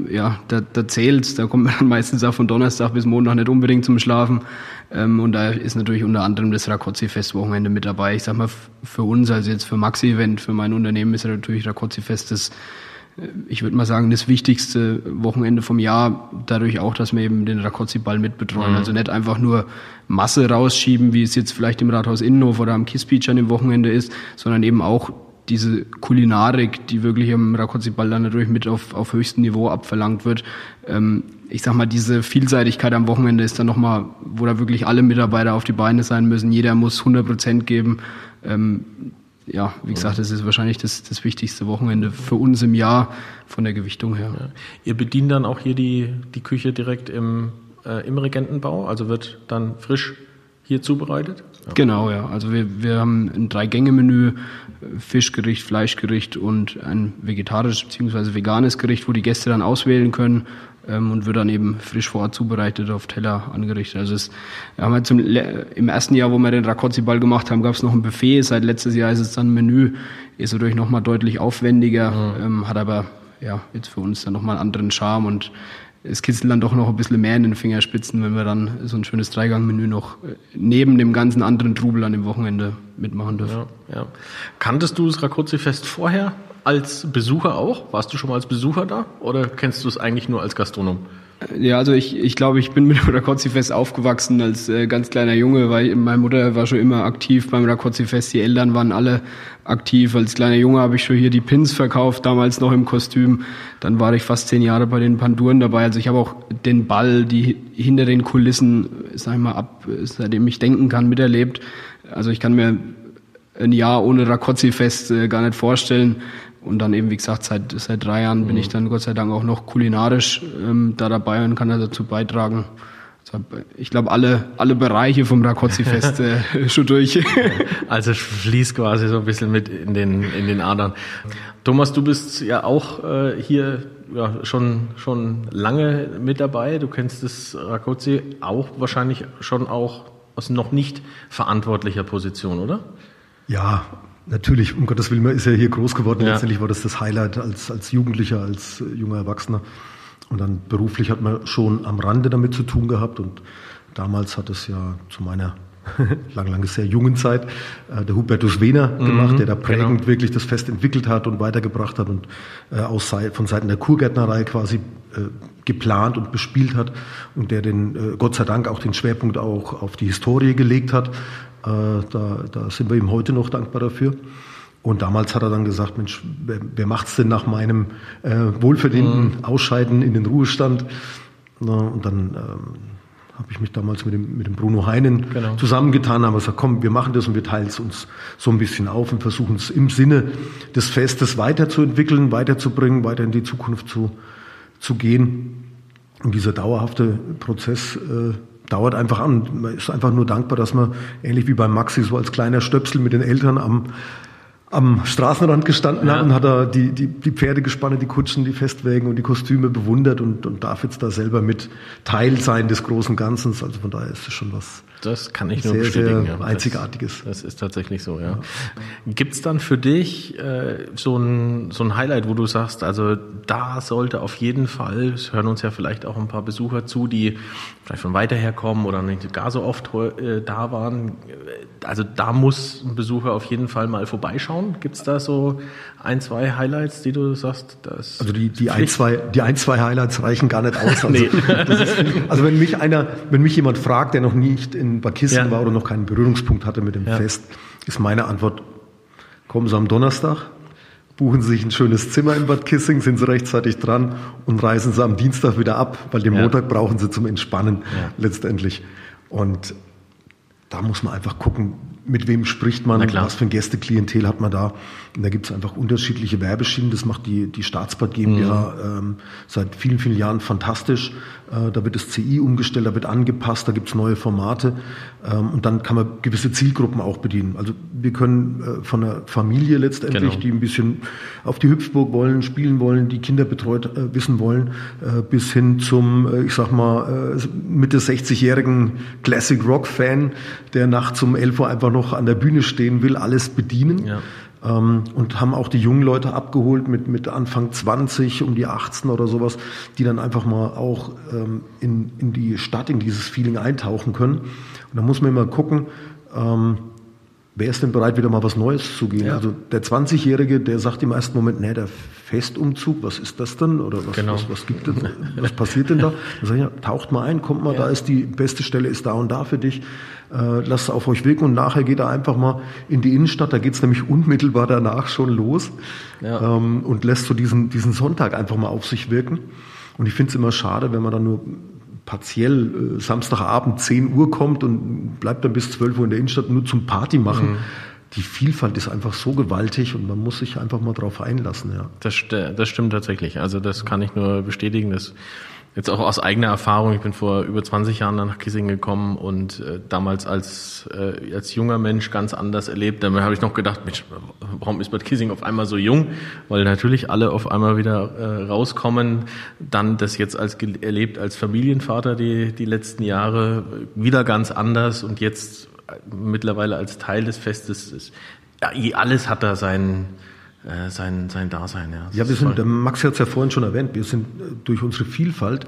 da zählt's, da kommt man dann meistens auch von Donnerstag bis Montag nicht unbedingt zum Schlafen. Und da ist natürlich unter anderem das Rákóczi-Fest-Wochenende mit dabei. Ich sag mal, für uns, also jetzt für Maxi-Event, für mein Unternehmen ist ja natürlich Rákóczi-Fest ich würde mal sagen, das wichtigste Wochenende vom Jahr, dadurch auch, dass wir eben den Rákóczi-Ball mitbetreuen. Also nicht einfach nur Masse rausschieben, wie es jetzt vielleicht im Rathaus Innenhof oder am Kiss Beach an dem Wochenende ist, sondern eben auch diese Kulinarik, die wirklich im Rákóczi-Ball dann natürlich mit auf höchstem Niveau abverlangt wird. Ich sag mal, diese Vielseitigkeit am Wochenende ist dann nochmal, wo da wirklich alle Mitarbeiter auf die Beine sein müssen. Jeder muss 100% geben. Wie gesagt, das ist wahrscheinlich das wichtigste Wochenende für uns im Jahr von der Gewichtung her. Ja. Ihr bedient dann auch hier die Küche direkt im Regentenbau, also wird dann frisch hier zubereitet? Ja. Genau, ja. Also wir haben ein 3-Gänge-Menü, Fischgericht, Fleischgericht und ein vegetarisches bzw. veganes Gericht, wo die Gäste dann auswählen können und wird dann eben frisch vor Ort zubereitet, auf Teller angerichtet. Also im ersten Jahr, wo wir den Rákóczi-Ball gemacht haben, gab es noch ein Buffet. Seit letztes Jahr ist es dann ein Menü, ist natürlich nochmal deutlich aufwendiger, hat aber jetzt für uns dann nochmal einen anderen Charme und es kitzelt dann doch noch ein bisschen mehr in den Fingerspitzen, wenn wir dann so ein schönes 3-Gang-Menü noch neben dem ganzen anderen Trubel an dem Wochenende mitmachen dürfen. Ja. Kanntest du das Rákóczi-Fest vorher als Besucher auch? Warst du schon mal als Besucher da oder kennst du es eigentlich nur als Gastronom? Ja, also ich glaube, ich bin mit dem Rakozzi-Fest aufgewachsen als ganz kleiner Junge, weil meine Mutter war schon immer aktiv beim Rakozzi-Fest, die Eltern waren alle aktiv. Als kleiner Junge habe ich schon hier die Pins verkauft, damals noch im Kostüm. Dann war ich fast 10 Jahre bei den Panduren dabei. Also ich habe auch den Ball, die hinter den Kulissen, sag ich mal, seitdem ich denken kann, miterlebt. Also ich kann mir ein Jahr ohne Rakozzi-Fest gar nicht vorstellen. Und dann eben, wie gesagt, seit 3 Jahren bin ich dann Gott sei Dank auch noch kulinarisch da dabei und kann dazu beitragen. Also ich glaube, alle Bereiche vom Rakozzi-Fest schon durch. Also fließt quasi so ein bisschen mit in den Adern. Thomas, du bist ja auch hier schon lange mit dabei. Du kennst das Rakozzi auch wahrscheinlich schon auch aus noch nicht verantwortlicher Position, oder? Ja, natürlich, um Gottes Willen, man ist ja hier groß geworden. Ja. Letztendlich war das Highlight als Jugendlicher, als junger Erwachsener. Und dann beruflich hat man schon am Rande damit zu tun gehabt. Und damals hat es ja zu meiner lang sehr jungen Zeit der Hubertus Wehner gemacht, der da prägend wirklich das Fest entwickelt hat und weitergebracht hat und von Seiten der Kurgärtnerei quasi geplant und bespielt hat und der Gott sei Dank auch den Schwerpunkt auch auf die Historie gelegt hat. Da sind wir ihm heute noch dankbar dafür. Und damals hat er dann gesagt, Mensch, wer macht's denn nach meinem wohlverdienten Ausscheiden in den Ruhestand? Und dann habe ich mich damals mit dem Bruno Heinen zusammengetan, haben gesagt, komm, wir machen das und wir teilen es uns so ein bisschen auf und versuchen es im Sinne des Festes weiterzuentwickeln, weiterzubringen, weiter in die Zukunft zu gehen. Und dieser dauerhafte Prozess dauert einfach an. Man ist einfach nur dankbar, dass man, ähnlich wie beim Maxi, so als kleiner Stöpsel mit den Eltern am Straßenrand gestanden hat und hat da die Pferde gespannt, die Kutschen, die Festwägen und die Kostüme bewundert und darf jetzt da selber mit Teil sein des großen Ganzen. Also von daher ist es schon was. Das kann ich nur bestätigen. Sehr Einzigartiges. Das ist tatsächlich so, ja. Gibt's dann für dich so ein Highlight, wo du sagst, also da sollte auf jeden Fall, es hören uns ja vielleicht auch ein paar Besucher zu, die vielleicht von weiter her kommen oder nicht gar so oft da waren, also da muss ein Besucher auf jeden Fall mal vorbeischauen. Gibt's da so 1, 2 Highlights, die du sagst? Also die 1, 2 Highlights reichen gar nicht aus. Also, nee. Also wenn mich jemand fragt, der noch nicht in Bad Kissingen war oder noch keinen Berührungspunkt hatte mit dem Fest, ist meine Antwort, kommen Sie am Donnerstag, buchen Sie sich ein schönes Zimmer in Bad Kissingen, sind Sie rechtzeitig dran und reisen Sie am Dienstag wieder ab, weil den Montag brauchen Sie zum Entspannen letztendlich. Und da muss man einfach gucken, mit wem spricht man, was für ein Gästeklientel hat man da. Und da gibt es einfach unterschiedliche Werbeschienen. Das macht die Staatsbad GmbH seit vielen, vielen Jahren fantastisch. Da wird das CI umgestellt, da wird angepasst, da gibt es neue Formate. Und dann kann man gewisse Zielgruppen auch bedienen. Also wir können von einer Familie letztendlich, die ein bisschen auf die Hüpfburg wollen, spielen wollen, die Kinder betreut wissen wollen, bis hin zum, ich sag mal, Mitte 60-jährigen Classic Rock-Fan, der nachts um 11 Uhr einfach noch an der Bühne stehen will, alles bedienen. Ja. Und haben auch die jungen Leute abgeholt mit Anfang 20, um die 18 oder sowas, die dann einfach mal auch in die Stadt, in dieses Feeling eintauchen können. Und da muss man immer gucken, wer ist denn bereit, wieder mal was Neues zu gehen? Ja. Also der 20-Jährige, der sagt im ersten Moment, der Festumzug, was ist das denn? Oder was gibt es? Was passiert denn da? Dann sage ich, taucht mal ein, kommt mal, da ist die beste Stelle, ist da und da für dich. Lasst es auf euch wirken und nachher geht er einfach mal in die Innenstadt, da geht es nämlich unmittelbar danach schon los und lässt so diesen Sonntag einfach mal auf sich wirken. Und ich finde es immer schade, wenn man dann nur partiell Samstagabend 10 Uhr kommt und bleibt dann bis 12 Uhr in der Innenstadt nur zum Party machen. Die Vielfalt ist einfach so gewaltig und man muss sich einfach mal drauf einlassen. Ja. Das stimmt tatsächlich. Also das kann ich nur bestätigen. Das jetzt auch aus eigener Erfahrung. Ich bin vor über 20 Jahren nach Kissingen gekommen und damals als junger Mensch ganz anders erlebt. Dann habe ich noch gedacht, Mensch, warum ist Bad Kissingen auf einmal so jung? Weil natürlich alle auf einmal wieder rauskommen. Dann das jetzt erlebt als Familienvater die letzten Jahre wieder ganz anders und jetzt mittlerweile als Teil des Festes. Alles hat da sein Dasein. Ja, der Max hat es ja vorhin schon erwähnt, wir sind durch unsere Vielfalt.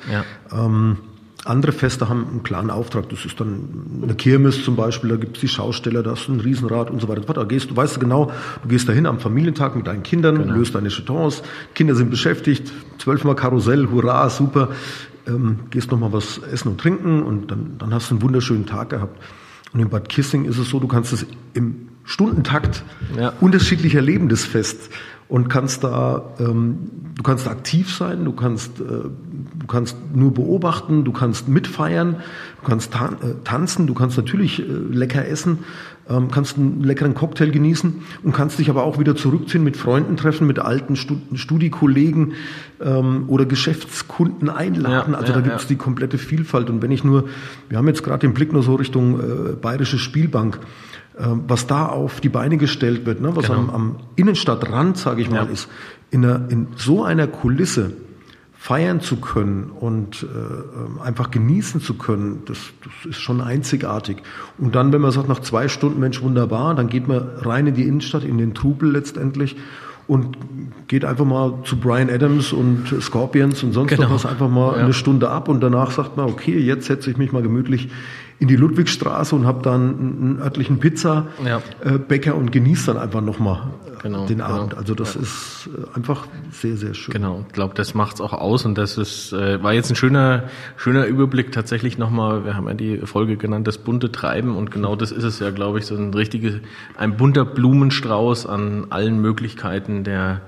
Andere Feste haben einen klaren Auftrag. Das ist dann eine Kirmes zum Beispiel, da gibt es die Schausteller, da ist ein Riesenrad und so weiter. Du weißt genau, du gehst dahin am Familientag mit deinen Kindern, löst deine Jetons, Kinder sind beschäftigt, 12-mal Karussell, hurra, super. gehst nochmal was essen und trinken und dann hast du einen wunderschönen Tag gehabt. Und in Bad Kissing ist es so, du kannst es im Stundentakt unterschiedlich erleben, das Fest. Und kannst da aktiv sein, du kannst nur beobachten, du kannst mitfeiern, du kannst tanzen, du kannst natürlich lecker essen, kannst einen leckeren Cocktail genießen und kannst dich aber auch wieder zurückziehen, mit Freunden treffen, mit alten Studiekollegen oder Geschäftskunden einladen. Also da gibt es die komplette Vielfalt. Und wenn wir haben jetzt gerade den Blick nur so Richtung Bayerische Spielbank, was da auf die Beine gestellt wird, ne, was am Innenstadtrand, sage ich mal, ist, in so einer Kulisse feiern zu können und einfach genießen zu können, das ist schon einzigartig. Und dann, wenn man sagt, nach 2 Stunden, Mensch, wunderbar, dann geht man rein in die Innenstadt, in den Trubel letztendlich und geht einfach mal zu Bryan Adams und Scorpions und sonst noch was einfach mal eine Stunde ab und danach sagt man, okay, jetzt setze ich mich mal gemütlich in die Ludwigstraße und habe dann einen örtlichen Pizza-Bäcker und genieße dann einfach nochmal den Abend. Also das ist einfach sehr, sehr schön. Genau, ich glaube, das macht's auch aus und das ist war jetzt ein schöner Überblick tatsächlich nochmal. Wir haben ja die Folge genannt, das bunte Treiben und genau das ist es ja, glaube ich, so ein bunter Blumenstrauß an allen Möglichkeiten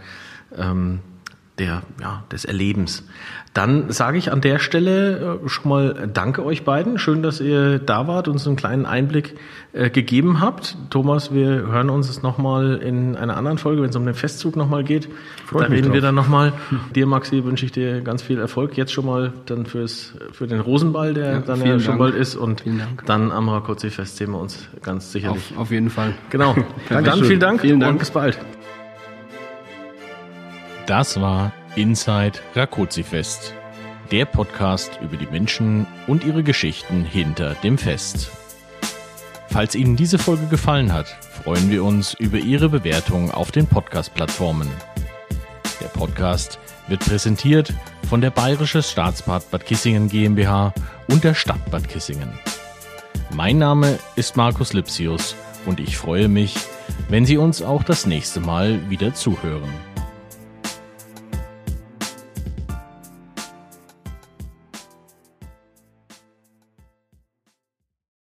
des Erlebens. Dann sage ich an der Stelle schon mal danke euch beiden. Schön, dass ihr da wart und uns einen kleinen Einblick gegeben habt. Thomas, wir hören uns es nochmal in einer anderen Folge, wenn es um den Festzug nochmal geht. Da reden wir dann nochmal. Dir, Maxi, wünsche ich dir ganz viel Erfolg. Jetzt schon mal dann für den Rosenball, der dann ja schon bald ist. Und dann am Rakoczy-Fest sehen wir uns ganz sicherlich. Auf jeden Fall. Genau. Dann vielen Dank und bis bald. Das war Inside Rakoczy-Fest, der Podcast über die Menschen und ihre Geschichten hinter dem Fest. Falls Ihnen diese Folge gefallen hat, freuen wir uns über Ihre Bewertung auf den Podcast-Plattformen. Der Podcast wird präsentiert von der Bayerisches Staatsbad Bad Kissingen GmbH und der Stadt Bad Kissingen. Mein Name ist Markus Lipsius und ich freue mich, wenn Sie uns auch das nächste Mal wieder zuhören.